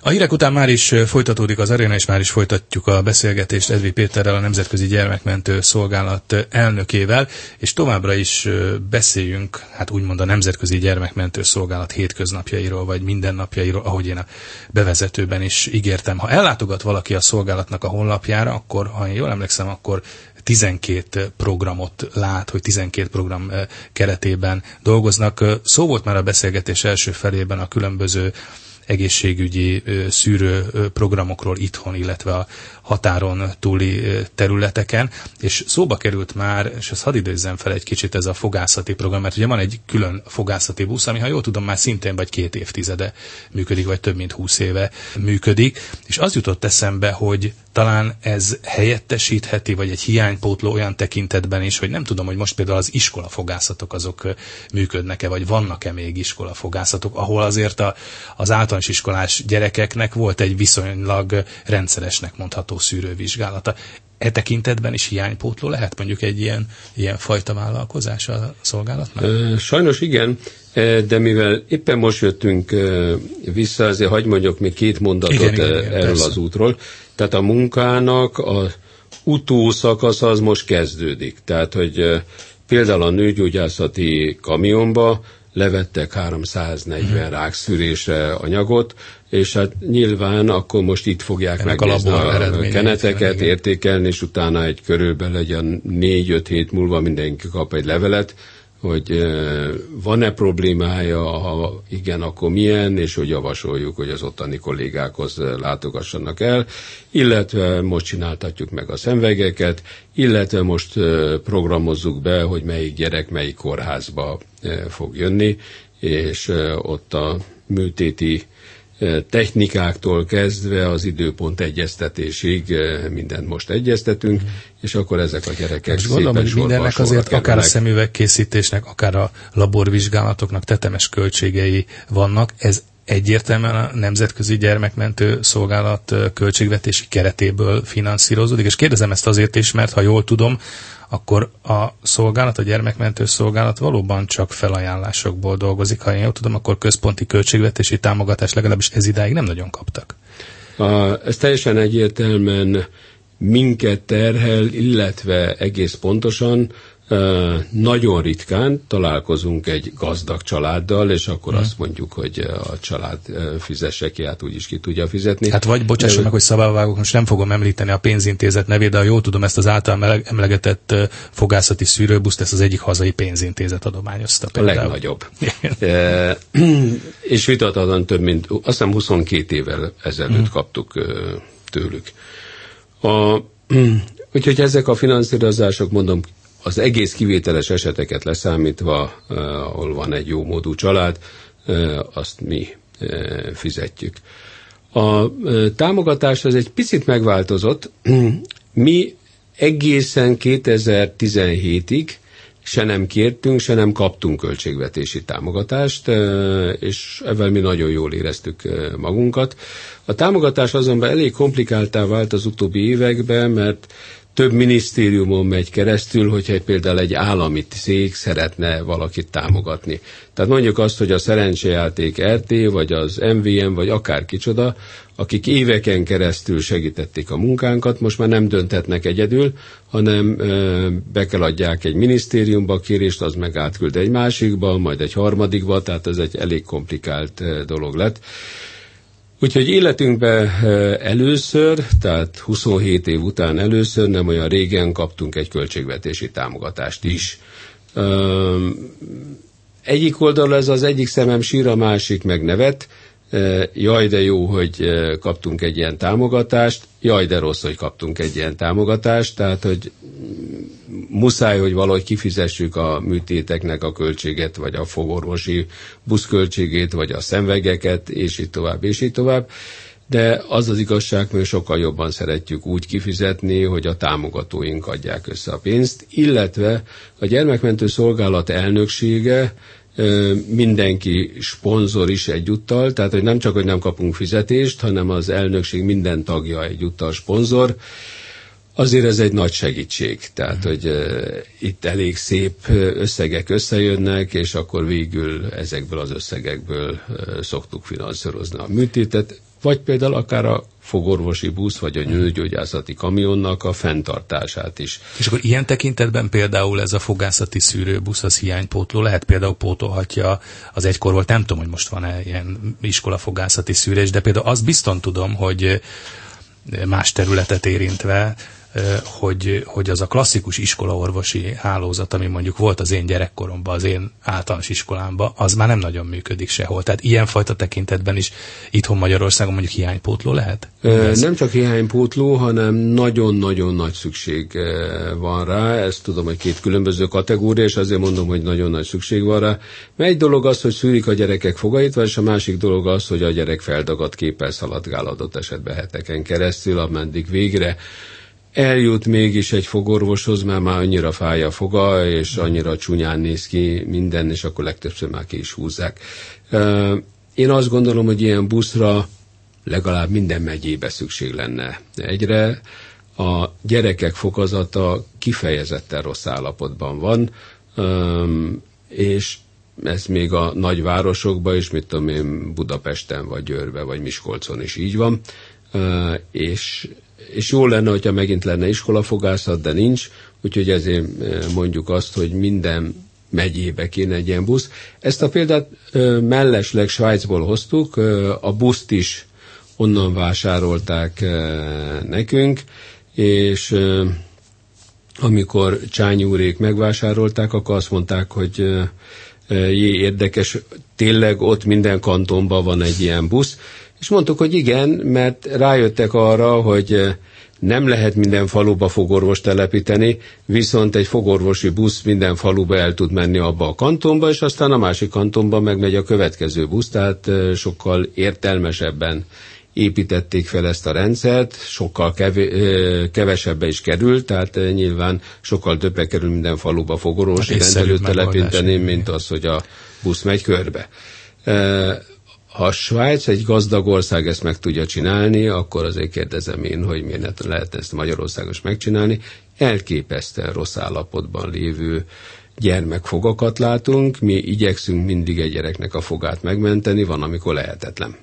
A hírek után már is folytatódik az aréna, és már is folytatjuk a beszélgetést Edvi Péterrel, a Nemzetközi Gyermekmentő Szolgálat elnökével, és továbbra is beszéljünk, hát úgymond a Nemzetközi Gyermekmentő Szolgálat hétköznapjairól, vagy mindennapjairól, ahogy én a bevezetőben is ígértem. Ha ellátogat valaki a szolgálatnak a honlapjára, akkor, ha én jól emlékszem, akkor 12 programot lát, hogy 12 program keretében dolgoznak. Szó volt már a beszélgetés első felében a különböző egészségügyi szűrő programokról itthon, illetve a határon túli területeken, és szóba került már, és ezt hadd idézzem fel egy kicsit, ez a fogászati program, mert ugye van egy külön fogászati busz, ami, ha jól tudom, már szintén vagy 2 évtizede működik, vagy több mint 20 éve működik, és az jutott eszembe, hogy talán ez helyettesítheti, vagy egy hiánypótló olyan tekintetben is, hogy nem tudom, hogy most például az iskolafogászatok azok működnek-e, vagy vannak-e még iskolafogászatok, ahol azért az általános iskolás gyerekeknek volt egy viszonylag rendszeresnek mondható szűrővizsgálata. E tekintetben is hiánypótló lehet mondjuk egy ilyen fajta vállalkozás a szolgálatnak? Sajnos igen, de mivel éppen most jöttünk vissza, azért hadd mondjak még 2 mondatot igen, erről persze. Az útról. Tehát a munkának az utószakasz az most kezdődik. Tehát, hogy például a nőgyógyászati kamionba levettek 340 rákszűrésre anyagot, és hát nyilván akkor most itt fogják megnézni a keneteket, értékelni, és utána körülbelül egy 4-5 hét múlva mindenki kap egy levelet, hogy van-e problémája, ha igen, akkor milyen, és hogy javasoljuk, hogy az ottani kollégákhoz látogassanak el, illetve most csináltatjuk meg a szemvegeket, illetve most programozzuk be, hogy melyik gyerek melyik kórházba fog jönni, és ott a műtéti technikáktól kezdve az időpont egyeztetésig mindent most egyeztetünk, és akkor ezek a gyerekek szépen gondolom, hogy mindennek azért akár a szemüvegkészítésnek, akár a laborvizsgálatoknak tetemes költségei vannak. Ez egyértelműen a Nemzetközi Gyermekmentő Szolgálat költségvetési keretéből finanszírozódik, és kérdezem ezt azért is, mert ha jól tudom, akkor a szolgálat, a gyermekmentő szolgálat valóban csak felajánlásokból dolgozik. Ha én jól tudom, akkor központi költségvetési támogatást legalábbis ez idáig nem nagyon kaptak. Ez teljesen egyértelműen minket terhel, illetve egész pontosan nagyon ritkán találkozunk egy gazdag családdal, és akkor azt mondjuk, hogy a család fizesse ki, hát úgyis ki tudja fizetni. Hát vagy, bocsásson meg, hogy szabályovágok, most nem fogom említeni a pénzintézet nevét, de ha jól tudom, ezt az által emlegetett fogászati szűrőbuszt, ezt az egyik hazai pénzintézet adományozta. A legnagyobb. És vitathatóan több mint, azt hiszem 22 évvel ezelőtt kaptuk tőlük. Úgyhogy ezek a finanszírozások, mondom, az egész kivételes eseteket leszámítva, ahol van egy jó módú család, azt mi fizetjük. A támogatás az egy picit megváltozott. Mi egészen 2017-ig se nem kértünk, se nem kaptunk költségvetési támogatást, és ezzel mi nagyon jól éreztük magunkat. A támogatás azonban elég komplikáltá vált az utóbbi években, mert több minisztériumon megy keresztül, hogyha például egy állami cég szeretne valakit támogatni. Tehát mondjuk azt, hogy a szerencsejáték RT, vagy az MVM, vagy akár kicsoda, akik éveken keresztül segítették a munkánkat, most már nem dönthetnek egyedül, hanem be kell adják egy minisztériumba a kérést, az meg átküld egy másikba, majd egy harmadikba, tehát ez egy elég komplikált dolog lett. Úgyhogy életünkben először, tehát 27 év után először, nem olyan régen kaptunk egy költségvetési támogatást is. Egyik oldalról ez az egyik szemem sír, a másik meg nevet. Jaj, de jó, hogy kaptunk egy ilyen támogatást, jaj, de rossz, hogy kaptunk egy ilyen támogatást, tehát, hogy muszáj, hogy valahogy kifizessük a műtéteknek a költséget, vagy a fogorvosi buszköltségét, vagy a szemvegeket, és így tovább, és így tovább. De az az igazság, hogy sokkal jobban szeretjük úgy kifizetni, hogy a támogatóink adják össze a pénzt, illetve a gyermekmentő szolgálat elnöksége mindenki szponzor is egyúttal, tehát hogy nem csak, hogy nem kapunk fizetést, hanem az elnökség minden tagja egyúttal szponzor. Azért ez egy nagy segítség, tehát hogy itt elég szép összegek összejönnek, és akkor végül ezekből az összegekből szoktuk finanszírozni a műtétet. vagy például akár a fogorvosi busz, vagy a nőgyógyászati kamionnak a fenntartását is. És akkor ilyen tekintetben például ez a fogászati szűrőbusz az hiánypótló lehet, például pótolhatja az egykor volt, nem tudom, hogy most van-e ilyen iskolafogászati szűrés, de például azt bizton tudom, hogy más területet érintve, hogy az a klasszikus iskolaorvosi hálózat, ami mondjuk volt az én gyerekkoromban, az én általános iskolámban, az már nem nagyon működik sehol. Tehát ilyenfajta tekintetben is itthon Magyarországon mondjuk hiánypótló lehet? Nem csak hiánypótló, hanem nagyon-nagyon nagy szükség van rá. Ezt tudom, hogy két különböző kategória, és azért mondom, hogy nagyon nagy szükség van rá. Mert egy dolog az, hogy szűrik a gyerekek fogait, és a másik dolog az, hogy a gyerek feldagadt képpel szaladgál adott esetben heteken keresztül, ameddig végre eljut mégis egy fogorvoshoz, mert már annyira fáj a foga, és annyira csúnyán néz ki minden, és akkor legtöbbször már ki is húzzák. Én azt gondolom, hogy ilyen buszra legalább minden megyébe szükség lenne. Egyre a gyerekek fokozata kifejezetten rossz állapotban van, és ez még a nagyvárosokban is, mit tudom én, Budapesten, vagy Győrben, vagy Miskolcon is így van, és jó lenne, hogyha megint lenne iskolafogászat, de nincs, úgyhogy ezért mondjuk azt, hogy minden megyébe kéne egy ilyen busz. Ezt a példát mellesleg Svájcból hoztuk, a buszt is onnan vásárolták nekünk, és amikor Csányi úrék megvásárolták, akkor azt mondták, hogy érdekes, tényleg ott minden kantonban van egy ilyen busz, és mondtuk, hogy igen, mert rájöttek arra, hogy nem lehet minden faluba fogorvost telepíteni, viszont egy fogorvosi busz minden faluba el tud menni abba a kantonba, és aztán a másik kantonba megmegy a következő busz, tehát sokkal értelmesebben építették fel ezt a rendszert, sokkal kevesebbe is kerül, tehát nyilván sokkal többe kerül minden faluba fogorvosi rendelőt telepíteni, mint az, hogy a busz megy körbe. Ha Svájc egy gazdag ország ezt meg tudja csinálni, akkor azért kérdezem én, hogy miért lehet ezt Magyarországon is megcsinálni. Elképesztően rossz állapotban lévő gyermekfogakat látunk, mi igyekszünk mindig egy gyereknek a fogát megmenteni, van, amikor lehetetlen.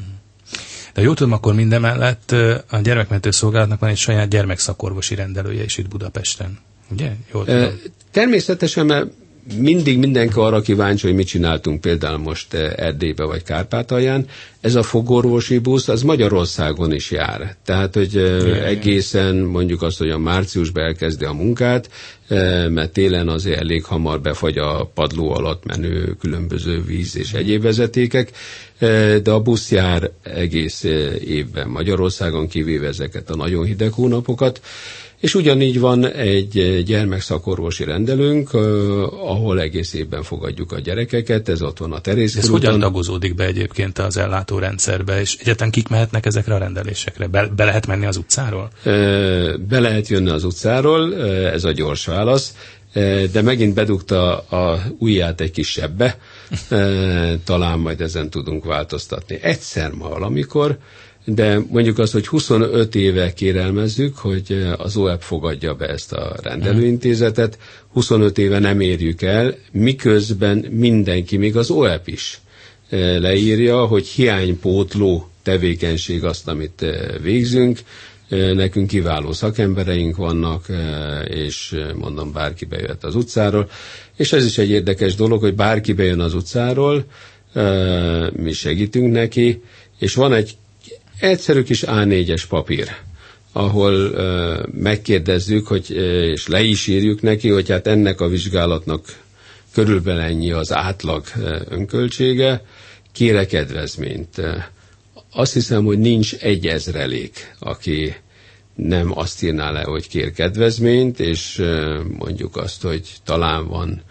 De jól tudom, akkor mindemellett a gyermekmentő szolgálatnak van egy saját gyermekszakorvosi rendelője is itt Budapesten. Ugye? Jól tudom. Természetesen, mert mindig mindenki arra kíváncsi, hogy mit csináltunk például most Erdélybe vagy Kárpátalján. Ez a fogorvosi busz, az Magyarországon is jár. Tehát, hogy egészen mondjuk azt, hogy a márciusban elkezdi a munkát, mert télen azért elég hamar befagy a padló alatt menő különböző víz és egyéb vezetékek, de a busz jár egész évben Magyarországon, kivéve ezeket a nagyon hideg hónapokat. És ugyanígy van egy gyermekszakorvosi rendelőnk, ahol egész évben fogadjuk a gyerekeket, ez ott van a Teréz körúton. Ez hogyan tagozódik be egyébként az ellátórendszerbe, és egyáltalán kik mehetnek ezekre a rendelésekre? Be lehet menni az utcáról? Be lehet jönni az utcáról, ez a gyors válasz, de megint bedugta a ujját egy kis sebbe, talán majd ezen tudunk változtatni. Egyszer ma valamikor, de mondjuk azt, hogy 25 éve kérelmezzük, hogy az OEP fogadja be ezt a rendelőintézetet, 25 éve nem érjük el, miközben mindenki, még az OEP is leírja, hogy hiánypótló tevékenység azt, amit végzünk, nekünk kiváló szakembereink vannak, és mondom, bárki bejöhet az utcáról, és ez is egy érdekes dolog, hogy bárki bejön az utcáról, mi segítünk neki, és van egy egyszerű kis A4-es papír, ahol megkérdezzük, hogy, és le is írjuk neki, hogy hát ennek a vizsgálatnak körülbelül ennyi az átlag önköltsége, kére kedvezményt. Azt hiszem, hogy nincs 1000, aki nem azt írná le, hogy kér kedvezményt, és mondjuk azt, hogy talán van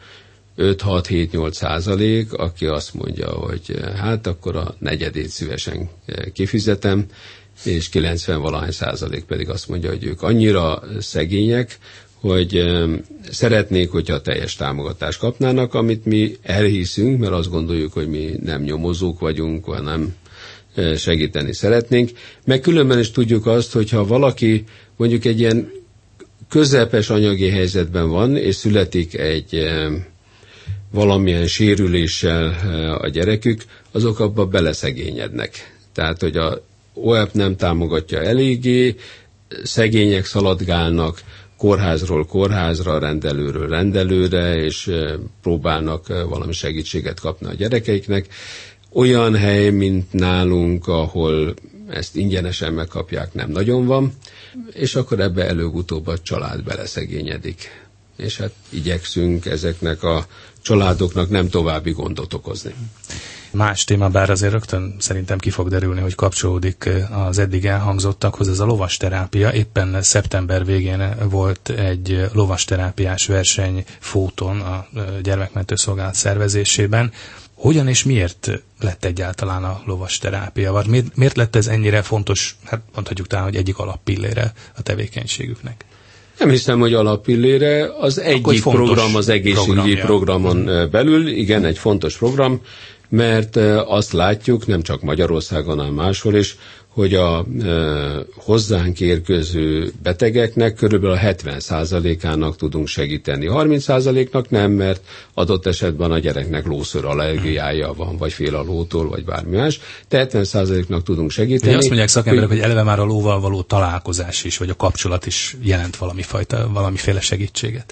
5-6-7-8%, aki azt mondja, hogy hát akkor a negyedét szívesen kifizetem, és 90-valahány% pedig azt mondja, hogy ők annyira szegények, hogy szeretnék, hogyha teljes támogatást kapnának, amit mi elhiszünk, mert azt gondoljuk, hogy mi nem nyomozók vagyunk, hanem segíteni szeretnénk. Meg különben is tudjuk azt, hogyha valaki mondjuk egy ilyen közepes anyagi helyzetben van, és születik egy valamilyen sérüléssel a gyerekük, azok abban beleszegényednek. Tehát, hogy OEP nem támogatja eléggé, szegények szaladgálnak kórházról kórházra, rendelőről rendelőre, és próbálnak valami segítséget kapni a gyerekeiknek. Olyan hely, mint nálunk, ahol ezt ingyenesen megkapják, nem nagyon van, és akkor ebbe előbb-utóbb a család beleszegényedik. És hát igyekszünk ezeknek a családoknak nem további gondot okozni. Más téma, bár azért rögtön szerintem ki fog derülni, hogy kapcsolódik az eddig elhangzottakhoz, ez a lovasterápia. Éppen szeptember végén volt egy lovasterápiás verseny Fóton, a Gyermekmentő Szolgálat szervezésében. Hogyan és miért lett egyáltalán a lovasterápia? Vagy miért lett ez ennyire fontos, hát mondhatjuk talán, hogy egyik alappillére a tevékenységüknek? Nem hiszem, hogy alappillére. Az egyik program az egészségügyi programon belül, igen, egy fontos program, mert azt látjuk, nem csak Magyarországon, hanem máshol is, hogy a hozzánk érkező betegeknek körülbelül a 70%-ának tudunk segíteni. 30%-nak nem, mert adott esetben a gyereknek lószőr allergiája van, vagy fél a lótól, vagy bármi más, de 70%-nak tudunk segíteni. Ugye azt mondják szakemberek, hogy eleve már a lóval való találkozás is, vagy a kapcsolat is jelent valamiféle segítséget.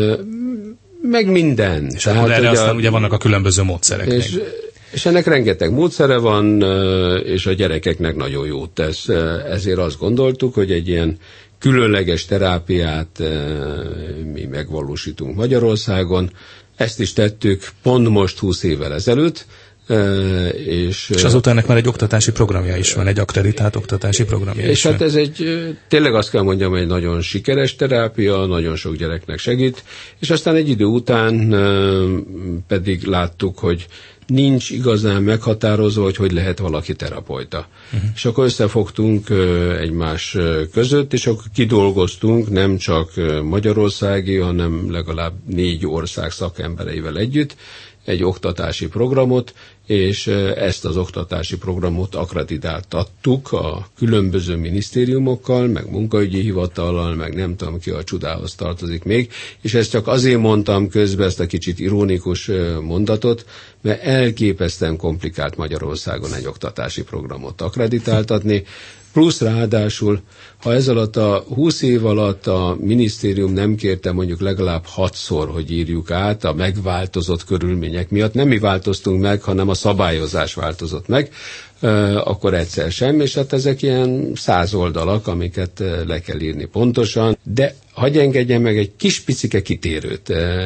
Meg minden. És akkor erre aztán ugye vannak a különböző módszerek. És ennek rengeteg módszere van, és a gyerekeknek nagyon jót tesz. Ezért azt gondoltuk, hogy egy ilyen különleges terápiát mi megvalósítunk Magyarországon. Ezt is tettük pont most 20 évvel ezelőtt. És azóta ennek már egy oktatási programja is van, egy akkreditált oktatási programja és hát ez tényleg azt kell mondjam, egy nagyon sikeres terápia, nagyon sok gyereknek segít, és aztán egy idő után pedig láttuk, hogy nincs igazán meghatározva, hogy lehet valaki terapeuta. És akkor összefogtunk egymás között, és akkor kidolgoztunk nem csak magyarországi, hanem legalább 4 ország szakembereivel együtt egy oktatási programot, és ezt az oktatási programot akkreditáltattuk a különböző minisztériumokkal, meg munkaügyi hivatallal, meg nem tudom ki a csodához tartozik még, és ezt csak azért mondtam közben, ezt a kicsit ironikus mondatot, mert elképesztően komplikált Magyarországon egy oktatási programot akkreditáltatni, plusz ráadásul, ha ez alatt a 20 év alatt a minisztérium nem kérte mondjuk legalább 6-szor, hogy írjuk át a megváltozott körülmények miatt, nem mi változtunk meg, hanem a szabályozás változott meg, akkor egyszer sem, és hát ezek ilyen 100 oldalak, amiket le kell írni pontosan, de hagyj engedjen meg egy kis picike kitérőt,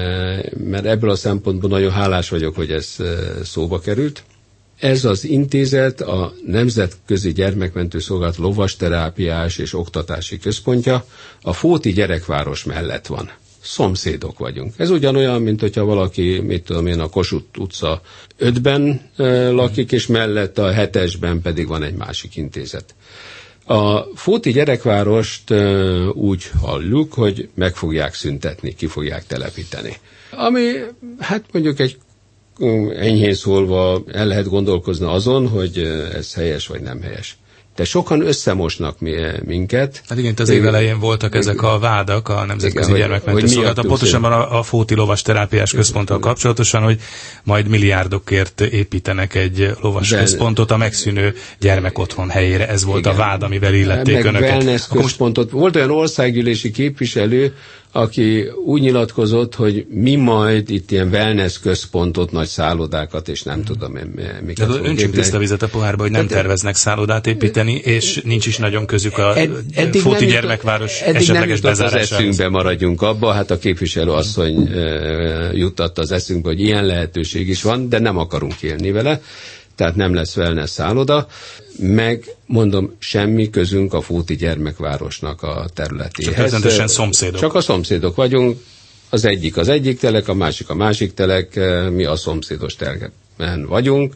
mert ebből a szempontból nagyon hálás vagyok, hogy ez szóba került. Ez az intézet a Nemzetközi Gyermekmentő Szolgálat lovasterápiás és oktatási központja a Fóti gyerekváros mellett van. Szomszédok vagyunk. Ez ugyanolyan, mint hogyha valaki, mit tudom én, a Kossuth utca 5-ben lakik, és mellett a 7-esben pedig van egy másik intézet. A Fóti gyerekvárost úgy halljuk, hogy meg fogják szüntetni, ki fogják telepíteni. Ami, hát mondjuk egy enyhén szólva el lehet gondolkozni azon, hogy ez helyes vagy nem helyes. De sokan összemosnak minket. Hát igen, itt az év elején voltak ezek a vádak a Nemzetközi Gyermekmentő Szolgálat, pontosan a Fóti Lovasterápiás Központtal kapcsolatosan, hogy majd milliárdokért építenek egy lovasközpontot a megszűnő gyermekotthon helyére. Ez volt a vád, amivel illették önöket. Wellness központot. Volt olyan országgyűlési képviselő, aki úgy nyilatkozott, hogy mi majd itt ilyen wellness központot, nagy szállodákat, és nem tudom én miket. De öntsük tiszta vizet a pohárba, hogy nem terveznek szállodát építeni, és nincs is nagyon közük a Fóti gyermekváros esetleges bezárásához. Az eszünkbe maradjunk abba, hát a képviselő asszony juttatta az eszünkbe, hogy ilyen lehetőség is van, de nem akarunk élni vele, tehát nem lesz wellness szálloda, meg mondom, semmi közünk a Fóti gyermekvárosnak a területéhez. Csak rendesen szomszédok. Csak a szomszédok vagyunk, az egyik telek, a másik telek, mi a szomszédos telken vagyunk,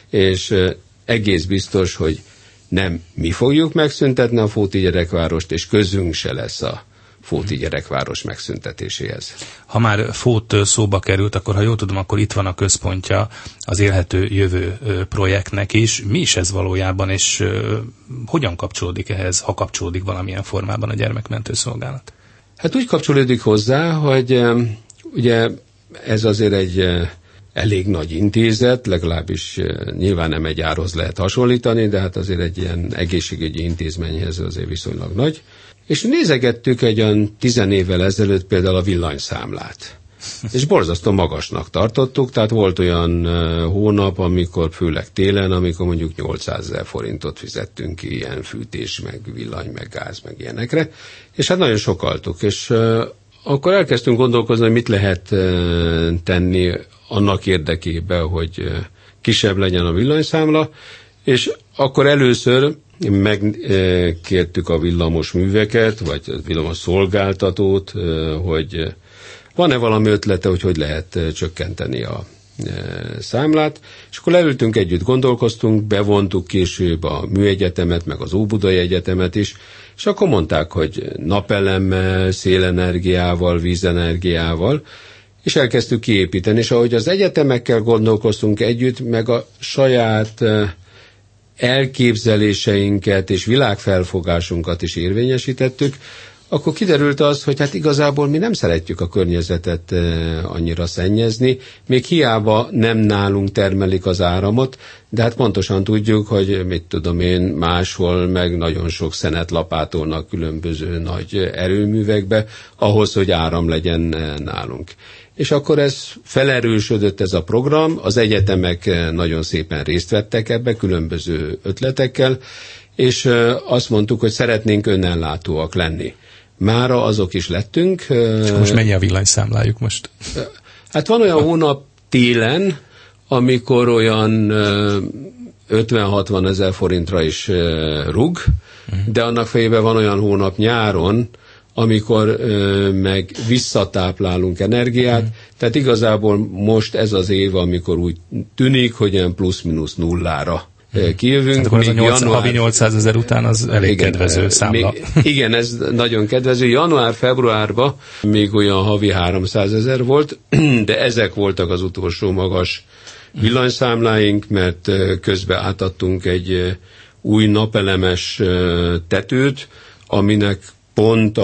és egész biztos, hogy nem mi fogjuk megszüntetni a Fóti gyerekvárost, és közünk se lesz a Fóti gyerekváros megszüntetéséhez. Ha már Fót szóba került, akkor ha jól tudom, akkor itt van a központja az Élhető Jövő projektnek is. Mi is ez valójában, és hogyan kapcsolódik ehhez, ha kapcsolódik valamilyen formában a Gyermekmentő Szolgálat? Hát úgy kapcsolódik hozzá, hogy ugye ez azért egy elég nagy intézet, legalábbis nyilván nem egy árhoz lehet hasonlítani, de hát azért egy ilyen egészségügyi intézményhez azért viszonylag nagy. És nézegettük egy olyan 10 évvel ezelőtt például a villanyszámlát. És borzasztó magasnak tartottuk, tehát volt olyan hónap, amikor főleg télen, amikor mondjuk 800 000 forintot fizettünk ki ilyen fűtés, meg villany, meg gáz, meg ilyenekre, és hát nagyon sokaltuk, és akkor elkezdtünk gondolkozni, hogy mit lehet tenni annak érdekében, hogy kisebb legyen a villanyszámla, és akkor először megkértük a villamos műveket, vagy a villamos szolgáltatót, hogy van-e valami ötlete, hogy lehet csökkenteni a számlát, és akkor leültünk együtt, gondolkoztunk, bevontuk később a Műegyetemet, meg az Óbudai Egyetemet is, és akkor mondták, hogy napelemmel, szélenergiával, vízenergiával, és elkezdtük kiépíteni, és ahogy az egyetemekkel gondolkoztunk együtt, meg a saját elképzeléseinket és világfelfogásunkat is érvényesítettük, akkor kiderült az, hogy hát igazából mi nem szeretjük a környezetet annyira szennyezni, még hiába nem nálunk termelik az áramot, de hát pontosan tudjuk, hogy mit tudom én, máshol meg nagyon sok szenet lapátolnak különböző nagy erőművekbe, ahhoz, hogy áram legyen nálunk. És akkor ez felerősödött ez a program, az egyetemek nagyon szépen részt vettek ebbe, különböző ötletekkel, és azt mondtuk, hogy szeretnénk önellátóak lenni. Mára azok is lettünk. És most mennyi a villanyszámlájuk most? Hát van olyan hónap télen, amikor olyan 50-60 000 forintra is rúg, de annak fejében van olyan hónap nyáron, amikor meg visszatáplálunk energiát, tehát igazából most ez az év, amikor úgy tűnik, hogy ilyen plusz-minusz nullára kijövünk. Hát akkor ez a havi 800 000 után az elég igen, kedvező számla. Igen, ez nagyon kedvező. Január-februárban még olyan havi 300 000 volt, de ezek voltak az utolsó magas villanyszámláink, mert közben átadtunk egy új napelemes tetőt, aminek pont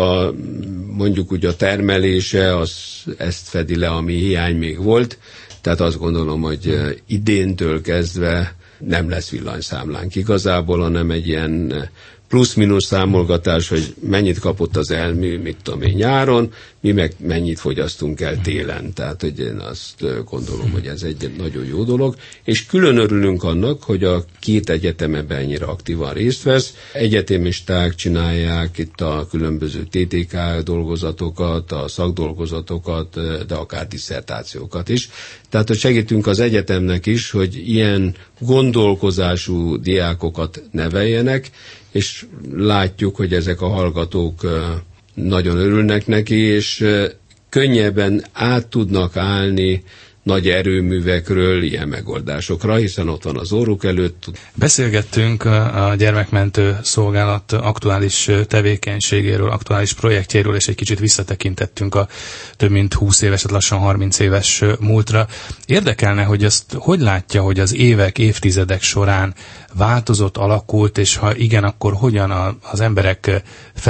mondjuk úgy a termelése, ezt fedi le, ami hiány még volt. Tehát azt gondolom, hogy idéntől kezdve nem lesz villanyszámlánk igazából, hanem egy ilyen plusz-minusz számolgatás, hogy mennyit kapott az elmű, mit tudom én, nyáron, mi meg mennyit fogyasztunk el télen. Tehát, hogy én azt gondolom, hogy ez egy nagyon jó dolog, és külön örülünk annak, hogy a két egyetem ebben ennyire aktívan részt vesz. Egyetemisták csinálják itt a különböző TTK dolgozatokat, a szakdolgozatokat, de akár disszertációkat is. Tehát, hogy segítünk az egyetemnek is, hogy ilyen gondolkozású diákokat neveljenek, és látjuk, hogy ezek a hallgatók nagyon örülnek neki, és könnyebben át tudnak állni nagy erőművekről ilyen megoldásokra, hiszen ott van az orruk előtt. Beszélgettünk a gyermekmentő szolgálat aktuális tevékenységéről, aktuális projektjéről, és egy kicsit visszatekintettünk a több mint 20 éves, lassan 30 éves múltra. Érdekelne, hogy azt hogy látja, hogy az évek, évtizedek során változott, alakult, és ha igen, akkor hogyan az emberek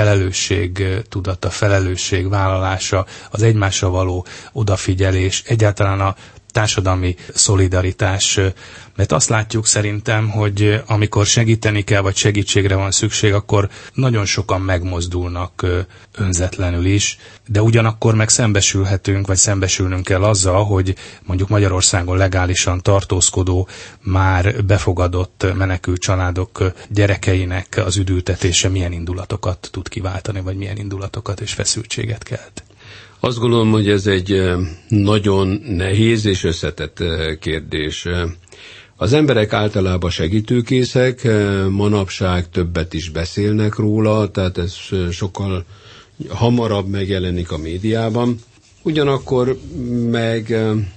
felelősségtudata, felelősségvállalása, az egymásra való odafigyelés, egyáltalán a társadalmi szolidaritás, mert azt látjuk szerintem, hogy amikor segíteni kell, vagy segítségre van szükség, akkor nagyon sokan megmozdulnak önzetlenül is, de ugyanakkor meg szembesülhetünk, vagy szembesülnünk kell azzal, hogy mondjuk Magyarországon legálisan tartózkodó, már befogadott menekült családok gyerekeinek az üdültetése milyen indulatokat tud kiváltani, vagy milyen indulatokat és feszültséget kelt. Azt gondolom, hogy ez egy nagyon nehéz és összetett kérdés. Az emberek általában segítőkészek, manapság többet is beszélnek róla, tehát ez sokkal hamarabb megjelenik a médiában. Ugyanakkor meg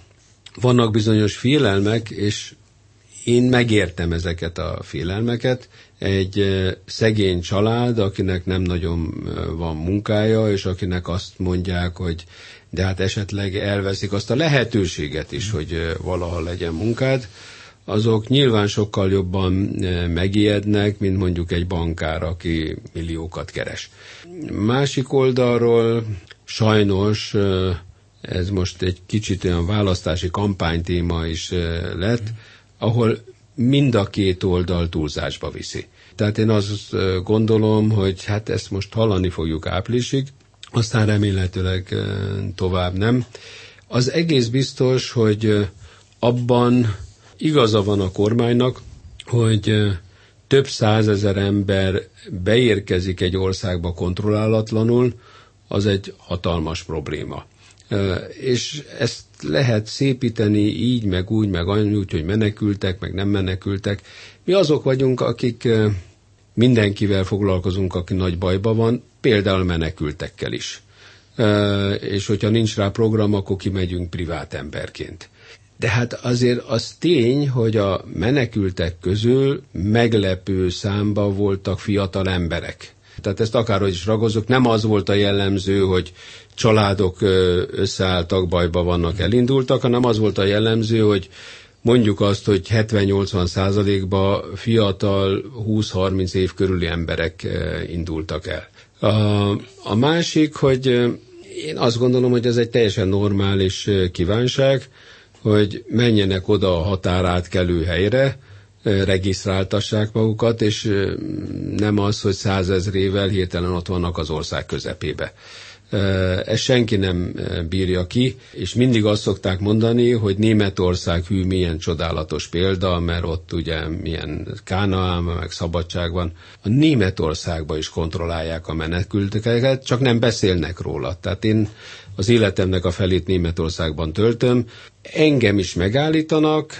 vannak bizonyos félelmek, és én megértem ezeket a félelmeket. Egy szegény család, akinek nem nagyon van munkája, és akinek azt mondják, hogy de hát esetleg elveszik azt a lehetőséget is, hogy valaha legyen munkád, azok nyilván sokkal jobban megijednek, mint mondjuk egy bankár, aki milliókat keres. Másik oldalról sajnos ez most egy kicsit olyan választási kampánytéma is lett, ahol mind a két oldal túlzásba viszi. Tehát én azt gondolom, hogy hát ezt most hallani fogjuk áprilisig, aztán remélhetőleg tovább nem. Az egész biztos, hogy abban igaza van a kormánynak, hogy több százezer ember beérkezik egy országba kontrollálatlanul, az egy hatalmas probléma. És ezt lehet szépíteni így, meg úgy, meg úgy, hogy menekültek, meg nem menekültek. Mi azok vagyunk, akik mindenkivel foglalkozunk, aki nagy bajban van, például menekültekkel is. És hogyha nincs rá program, akkor kimegyünk privát emberként. De hát azért az tény, hogy a menekültek közül meglepő számban voltak fiatal emberek. Tehát ezt akárhogy is ragozok, nem az volt a jellemző, hogy családok összeálltak, bajba vannak, elindultak, hanem az volt a jellemző, hogy mondjuk azt, hogy 70-80%-ban fiatal 20-30 év körüli emberek indultak el. A másik, hogy én azt gondolom, hogy ez egy teljesen normális kívánság, hogy menjenek oda a határátkelő helyre, regisztráltassák magukat, és nem az, hogy 100 000-ével hirtelen ott vannak az ország közepébe. Ezt senki nem bírja ki, és mindig azt szokták mondani, hogy Németország hű, milyen csodálatos példa, mert ott ugye milyen Kánaán, meg szabadság van. A Németországban is kontrollálják a menekülteket, csak nem beszélnek róla. Tehát én az életemnek a felét Németországban töltöm. Engem is megállítanak,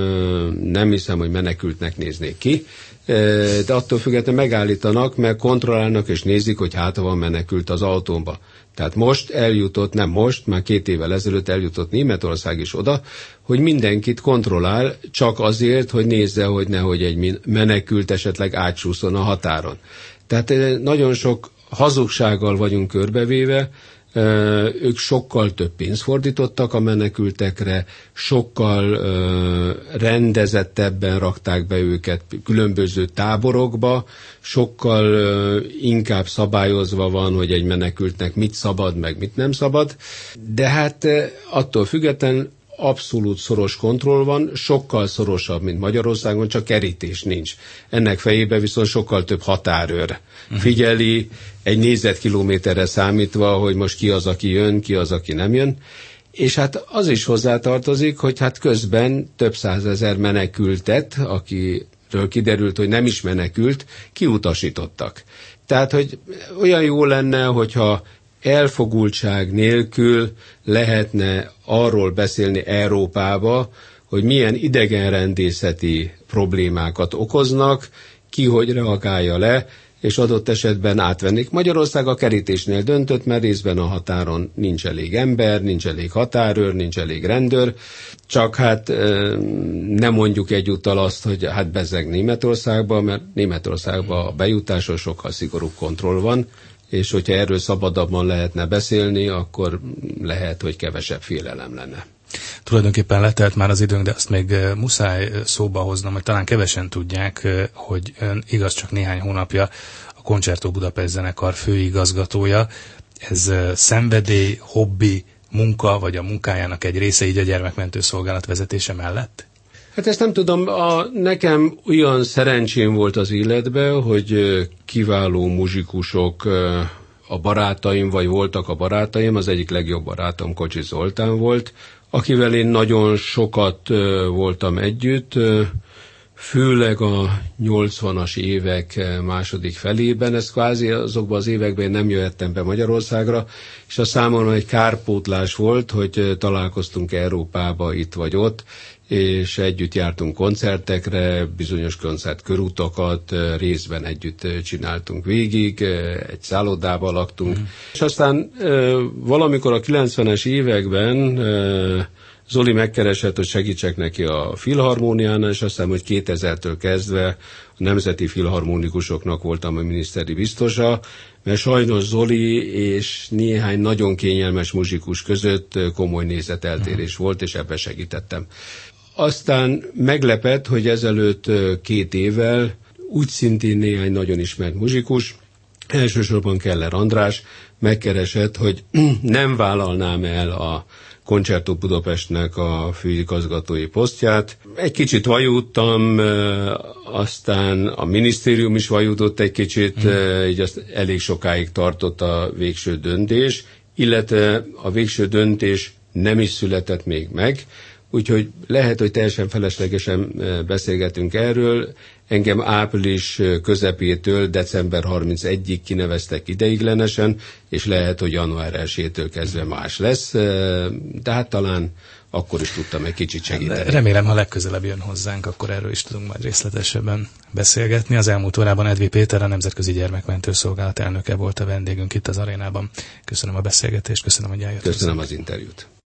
nem hiszem, hogy menekültnek néznék ki, de attól függetlenül megállítanak, mert kontrollálnak és nézik, hogy hát van menekült az autómba. Tehát most eljutott, nem most, már 2 évvel ezelőtt eljutott Németország is oda, hogy mindenkit kontrollál, csak azért, hogy nézze, hogy nehogy egy menekült esetleg átsúszon a határon. Tehát nagyon sok hazugsággal vagyunk körbevéve, ők sokkal több pénzt fordítottak a menekültekre, sokkal rendezettebben rakták be őket különböző táborokba, sokkal inkább szabályozva van, hogy egy menekültnek mit szabad, meg mit nem szabad, de hát attól függetlenül abszolút szoros kontroll van, sokkal szorosabb, mint Magyarországon, csak kerítés nincs. Ennek fejében viszont sokkal több határőr figyeli, egy négyzetkilométerre számítva, hogy most ki az, aki jön, ki az, aki nem jön. És hát az is hozzátartozik, hogy hát közben több 100 000 menekültet, akiről kiderült, hogy nem is menekült, kiutasítottak. Tehát, hogy olyan jó lenne, hogyha elfogultság nélkül lehetne arról beszélni Európába, hogy milyen idegenrendészeti problémákat okoznak, ki hogy reagálja le, és adott esetben átvennék. Magyarország a kerítésnél döntött, mert részben a határon nincs elég ember, nincs elég határőr, nincs elég rendőr, csak hát nem mondjuk egyúttal azt, hogy hát bezzeg Németországban, mert Németországban a bejutáson sokkal szigorúbb kontroll van, és hogyha erről szabadabban lehetne beszélni, akkor lehet, hogy kevesebb félelem lenne. Tulajdonképpen letelt már az időnk, de azt még muszáj szóba hoznom, hogy talán kevesen tudják, hogy ön igaz csak néhány hónapja a Concerto Budapest zenekar főigazgatója. Ez szenvedély, hobbi, munka, vagy a munkájának egy része így a gyermekmentő szolgálat vezetése mellett? Hát ezt nem tudom, nekem olyan szerencsém volt az életben, hogy kiváló muzsikusok a barátaim, vagy voltak a barátaim, az egyik legjobb barátom Kocsis Zoltán volt, akivel én nagyon sokat voltam együtt, főleg a 80-as évek második felében, ez kvázi azokban az években én nem jöttem be Magyarországra, és a számomra egy kárpótlás volt, hogy találkoztunk Európába itt vagy ott, és együtt jártunk koncertekre, bizonyos koncertkörutakat részben együtt csináltunk végig, egy szállodában laktunk. És aztán valamikor a 90-es években Zoli megkeresett, hogy segítsek neki a filharmóniánál, és aztán, hogy 2000-től kezdve a nemzeti filharmonikusoknak voltam a miniszteri biztosa, mert sajnos Zoli és néhány nagyon kényelmes muzsikus között komoly nézeteltérés volt, és ebben segítettem. Aztán meglepett, hogy ezelőtt 2 évvel úgy szintén néhány nagyon ismert muzsikus Elsősorban Keller András megkeresett, hogy nem vállalnám el a Concerto Budapestnek a főigazgatói posztját. Egy kicsit vajúdtam, aztán a minisztérium is vajúdott egy kicsit, így azt elég sokáig tartott a végső döntés, illetve a végső döntés nem is született még meg, úgyhogy lehet, hogy teljesen feleslegesen beszélgetünk erről. Engem április közepétől december 31-ig kineveztek ideiglenesen, és lehet, hogy január 1-től kezdve más lesz, de hát talán akkor is tudtam egy kicsit segíteni. Remélem, ha legközelebb jön hozzánk, akkor erről is tudunk majd részletesebben beszélgetni. Az elmúlt órában Edvi Péter, a Nemzetközi Gyermekmentő Szolgálat elnöke volt a vendégünk itt az arénában. Köszönöm a beszélgetést, köszönöm, hogy eljött. Köszönöm az interjút.